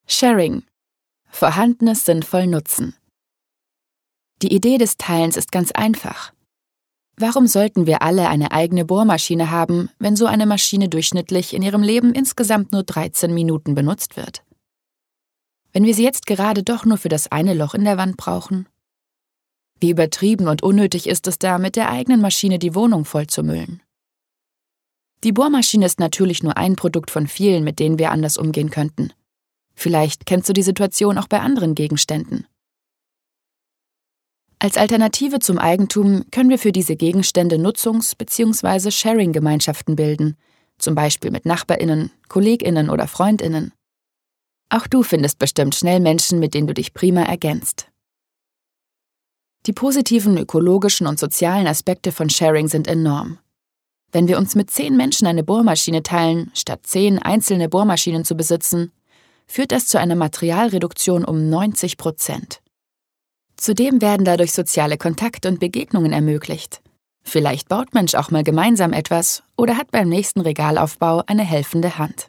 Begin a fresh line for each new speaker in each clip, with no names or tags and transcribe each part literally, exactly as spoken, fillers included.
Sharing. Vorhandenes sinnvoll nutzen. Die Idee des Teilens ist ganz einfach. Warum sollten wir alle eine eigene Bohrmaschine haben, wenn so eine Maschine durchschnittlich in ihrem Leben insgesamt nur dreizehn Minuten benutzt wird? Wenn wir sie jetzt gerade doch nur für das eine Loch in der Wand brauchen? Wie übertrieben und unnötig ist es da, mit der eigenen Maschine die Wohnung vollzumüllen? Die Bohrmaschine ist natürlich nur ein Produkt von vielen, mit denen wir anders umgehen könnten. Vielleicht kennst du die Situation auch bei anderen Gegenständen. Als Alternative zum Eigentum können wir für diese Gegenstände Nutzungs- bzw. Sharing-Gemeinschaften bilden, zum Beispiel mit NachbarInnen, KollegInnen oder FreundInnen. Auch du findest bestimmt schnell Menschen, mit denen du dich prima ergänzt. Die positiven ökologischen und sozialen Aspekte von Sharing sind enorm. Wenn wir uns mit zehn Menschen eine Bohrmaschine teilen, statt zehn einzelne Bohrmaschinen zu besitzen, führt das zu einer Materialreduktion um neunzig Prozent. Zudem werden dadurch soziale Kontakte und Begegnungen ermöglicht. Vielleicht baut Mensch auch mal gemeinsam etwas oder hat beim nächsten Regalaufbau eine helfende Hand.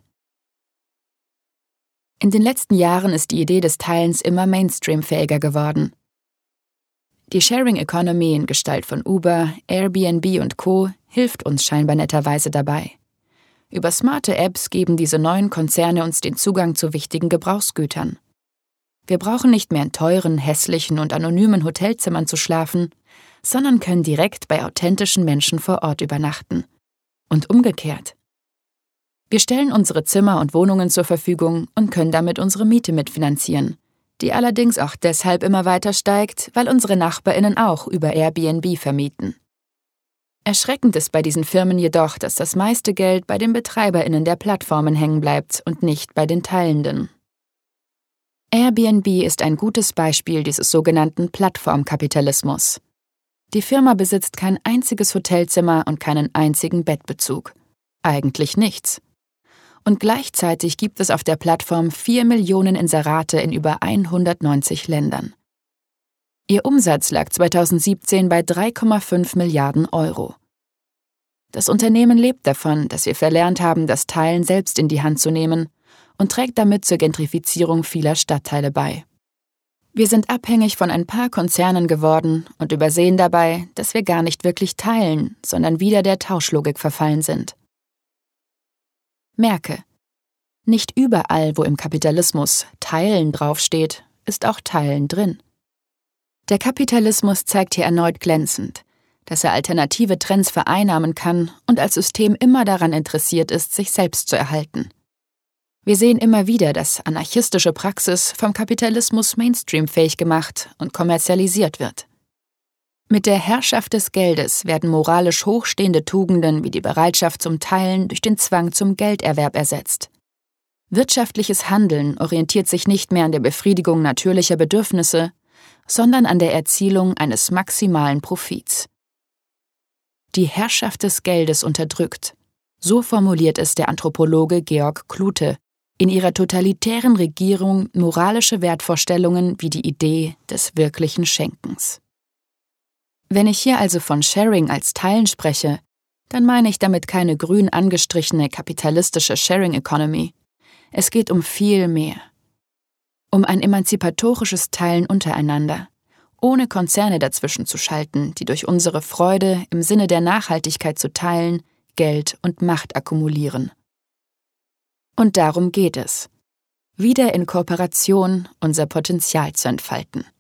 In den letzten Jahren ist die Idee des Teilens immer mainstreamfähiger geworden. Die Sharing Economy in Gestalt von Uber, Airbnb und Co. hilft uns scheinbar netterweise dabei. Über smarte Apps geben diese neuen Konzerne uns den Zugang zu wichtigen Gebrauchsgütern. Wir brauchen nicht mehr in teuren, hässlichen und anonymen Hotelzimmern zu schlafen, sondern können direkt bei authentischen Menschen vor Ort übernachten. Und umgekehrt. Wir stellen unsere Zimmer und Wohnungen zur Verfügung und können damit unsere Miete mitfinanzieren, die allerdings auch deshalb immer weiter steigt, weil unsere NachbarInnen auch über Airbnb vermieten. Erschreckend ist bei diesen Firmen jedoch, dass das meiste Geld bei den BetreiberInnen der Plattformen hängen bleibt und nicht bei den Teilenden. Airbnb ist ein gutes Beispiel dieses sogenannten Plattformkapitalismus. Die Firma besitzt kein einziges Hotelzimmer und keinen einzigen Bettbezug. Eigentlich nichts. Und gleichzeitig gibt es auf der Plattform vier Millionen Inserate in über hundertneunzig Ländern. Ihr Umsatz lag zweitausendsiebzehn bei drei Komma fünf Milliarden Euro. Das Unternehmen lebt davon, dass wir verlernt haben, das Teilen selbst in die Hand zu nehmen und trägt damit zur Gentrifizierung vieler Stadtteile bei. Wir sind abhängig von ein paar Konzernen geworden und übersehen dabei, dass wir gar nicht wirklich teilen, sondern wieder der Tauschlogik verfallen sind. Merke: Nicht überall, wo im Kapitalismus Teilen draufsteht, ist auch Teilen drin. Der Kapitalismus zeigt hier erneut glänzend, dass er alternative Trends vereinnahmen kann und als System immer daran interessiert ist, sich selbst zu erhalten. Wir sehen immer wieder, dass anarchistische Praxis vom Kapitalismus mainstreamfähig gemacht und kommerzialisiert wird. Mit der Herrschaft des Geldes werden moralisch hochstehende Tugenden wie die Bereitschaft zum Teilen durch den Zwang zum Gelderwerb ersetzt. Wirtschaftliches Handeln orientiert sich nicht mehr an der Befriedigung natürlicher Bedürfnisse, sondern an der Erzielung eines maximalen Profits. Die Herrschaft des Geldes unterdrückt, so formuliert es der Anthropologe Georg Klute, in ihrer totalitären Regierung moralische Wertvorstellungen wie die Idee des wirklichen Schenkens. Wenn ich hier also von Sharing als Teilen spreche, dann meine ich damit keine grün angestrichene kapitalistische Sharing Economy. Es geht um viel mehr. Um ein emanzipatorisches Teilen untereinander, ohne Konzerne dazwischen zu schalten, die durch unsere Freude im Sinne der Nachhaltigkeit zu teilen, Geld und Macht akkumulieren. Und darum geht es, wieder in Kooperation unser Potenzial zu entfalten.